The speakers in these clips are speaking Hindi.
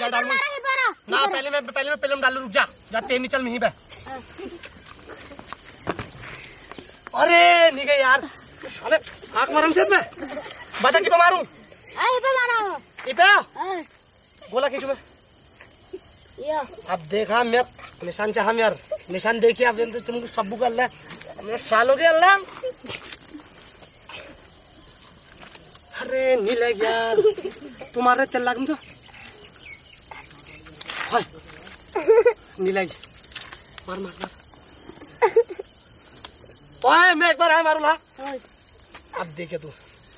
जा डाल ना पहले मैं डालू। रुक जा तेल नहीं चल नहीं बे। अरे नहीं गए यार साले आँख मारूं से मैं बता कि मारूं बोला कि मैं अब देखा मैं निशान चाह यार निशान देखिए अब तुमको सबू का अल्लाह मेरे साल हो गया अल्लाह। अरे नहीं लग यार तुम्हारे तेल लाग तो नहीं लग मार मार मार ओए मैं एक बार आया मारू ला अब देखे तू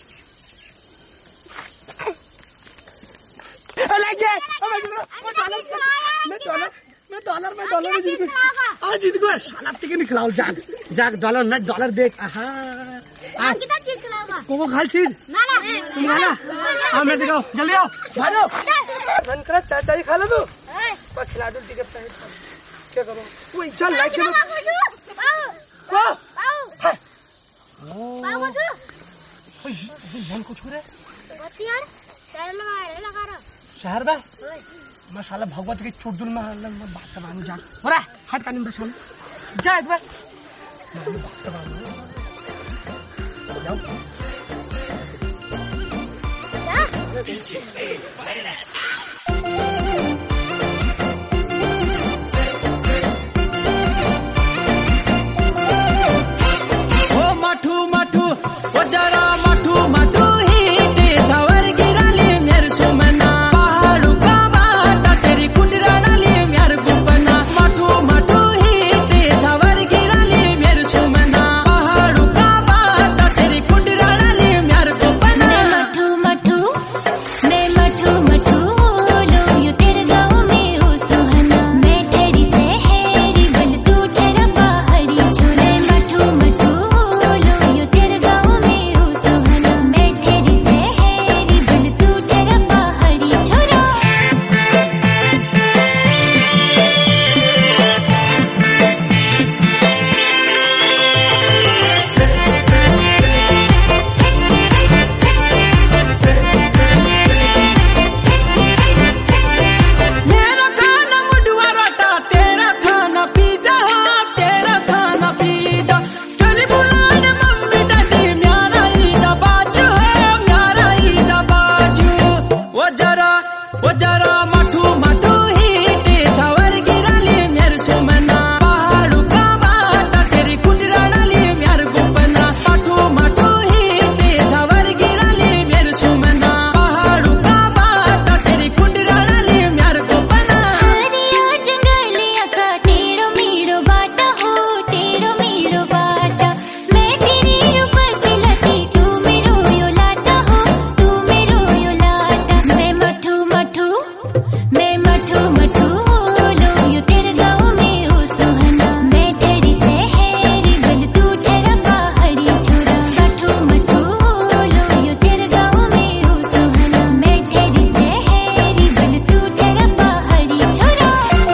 मैं डॉलर में जीत गया आज जीत गया साला टिकट निकलाओ जाग जाग डॉलर देख कितना चीज खिलाओगा को खाल चीज तुम खाना हाँ मैं दिखाओ जल्दी आओ भागो मन करा चाचा ही खा लो तू पर खिला दो टिकट क्या करो वही चल लाइक करो कुछ हो रहा है शहर में मैं साला भगवत के चुड़दुल में बात करवाऊं जा हो रहा हट का निम्बा साला जा एक बार बात करवाऊं ओ मठू मठू ओ जरा मठू मठू ही ते छवर गिराली मेर सुमना पहाड़ू का बात तेरी कुंडरा डाली मेर गुपना मठू मठू ही ते छवर गिराली मेर सुमना पहाड़ू का बात तेरी कुंडरा डाली मेर गुपना मठू मठू मैं मठू मठू लो यू तेरे गाँव में हो सुहाना मैं तेरी सहेली बन तू तेरा पहाड़ी छोरा मठू मठू लो यू तेरे गाँव में हो सुहाना मैं तेरी सहेली बन तू तेरा पहाड़ी छोरा मेरा खाना मुडवा रोटा तेरा खाना पिज्जा तेरा खाना पिज्जा चली बुलाने मम्मी डैडी म्यारा ईजा बाजू है म्यारा ईजा बाजू वो जरा मठू मठू ही ते छवर गिराली मेर सुमना पहाड़ू का बात तेरी कुंडरा डाली मेर गुपना मठू मठू ही ते छवर गिराली मेर सुमना पहाड़ू का बात तेरी कुंडरा डाली मेर गुपना हरिया जंगलिया का टेढ़ो मेढ़ो बाटा हो टेढ़ो मेढ़ो बाटा मैं तेरी रूप से लटी तू मेरो यो लाटा हो तू मेरो यो लाटा मैं मठू मठू लो यू तेरे गाँव में हो सुहाना मैं तेरी सहेली बन तू तेरा पहाड़ी छोरा मठू मठू लो यू तेरे गाँव में हो सुहाना मैं तेरी सहेली बन तू तेरा पहाड़ी छोरा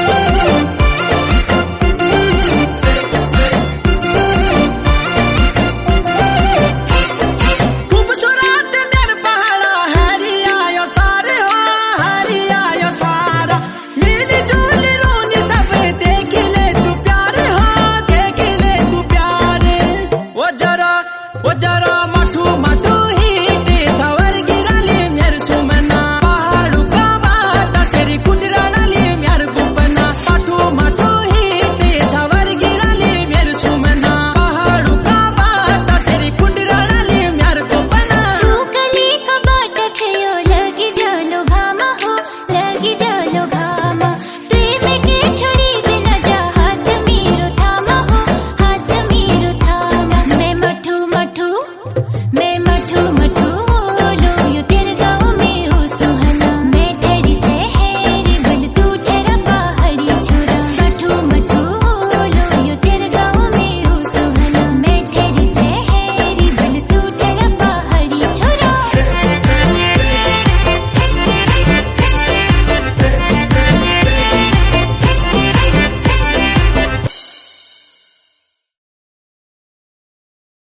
खूबसूरत मेर पहाड़ा हरी आयो सारे हो हरी आयो सारा मिली जुली रोनी सब देख ले तू प्यारे हो देख ले तू प्यारे वो जरा